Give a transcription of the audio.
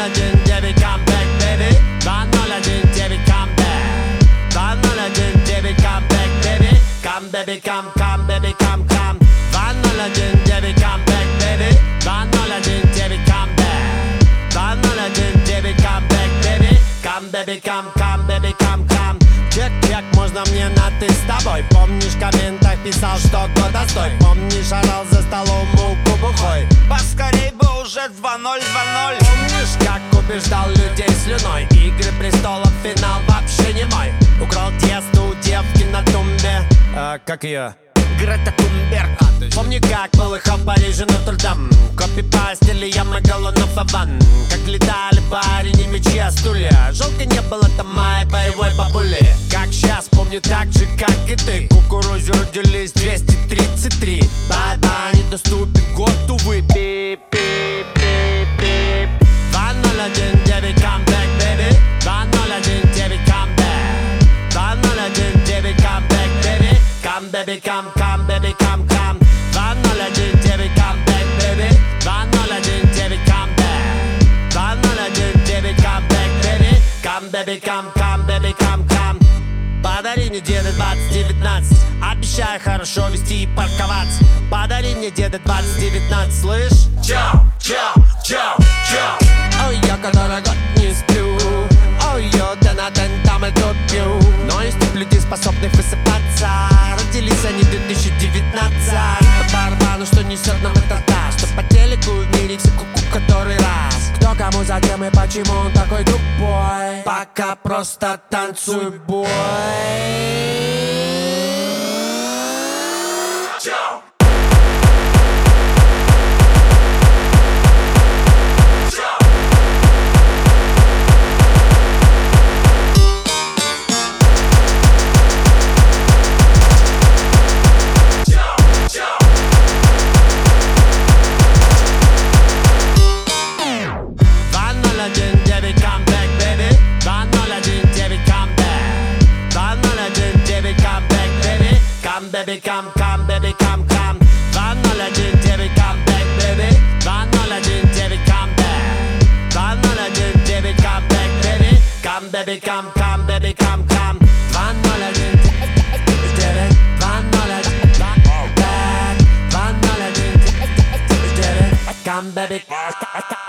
2019 come back, baby. 2019 come back. 2019 come back, baby. Come baby, come, come baby, come, come. 2019 come back, baby. 2019 come back. 2019 come back, baby. Come baby, come, come baby, come, come. Чек, можно мне на ты с тобой? Помнишь, в комментах писал, что год отстой? Помнишь, орал за столом муку бухой? Поскорей бы уже 2-0, 2-0. Помнишь, как убеждал людей слюной? Игры престолов, финал вообще не мой. Украл тесто у девки на тумбе. Как ее? Грета Тунберг. Помню, как полыхал в Париже Нотр-Дам. Копипастили я Магалонов Аван. Как летали парень и мечи о стулья. Жалко не было там моей боевой бабули. Как сейчас, помню так же, как и ты. Кукурузе родились 233. Бай-бай, недоступен год, увы. Пип-пип-пип-пип. 2019 come back, baby. 2019 come back. 2019 come back, baby. Come baby, come, come baby, come, come. 2019 come back, baby. 2019 come back. 2019 come back, baby. Come baby, come, come baby, come, come. Подари мне деда 2019. Обещаю хорошо вести и парковаться. Подари мне деда 2019, слышь? Чау, чау, чау, чау. Ой, я который год не сплю. Ой, я день на день там и тут пью. Но есть люди, способных высыпаться. Родились они в 2019. По барабану, что несет нам этот таз. Что по телеку в мире все куку который раз. Кто кому, зачем и почему он такой тупой? Пока просто танцуй, бой. Come back, baby. 2019 come back. 2019 come back, baby. Come baby, come, come baby, come, come. 2019 come back, baby. 2019 come back. 2019 come back, baby. Come baby, come, come baby, come, come. 2019 come baby.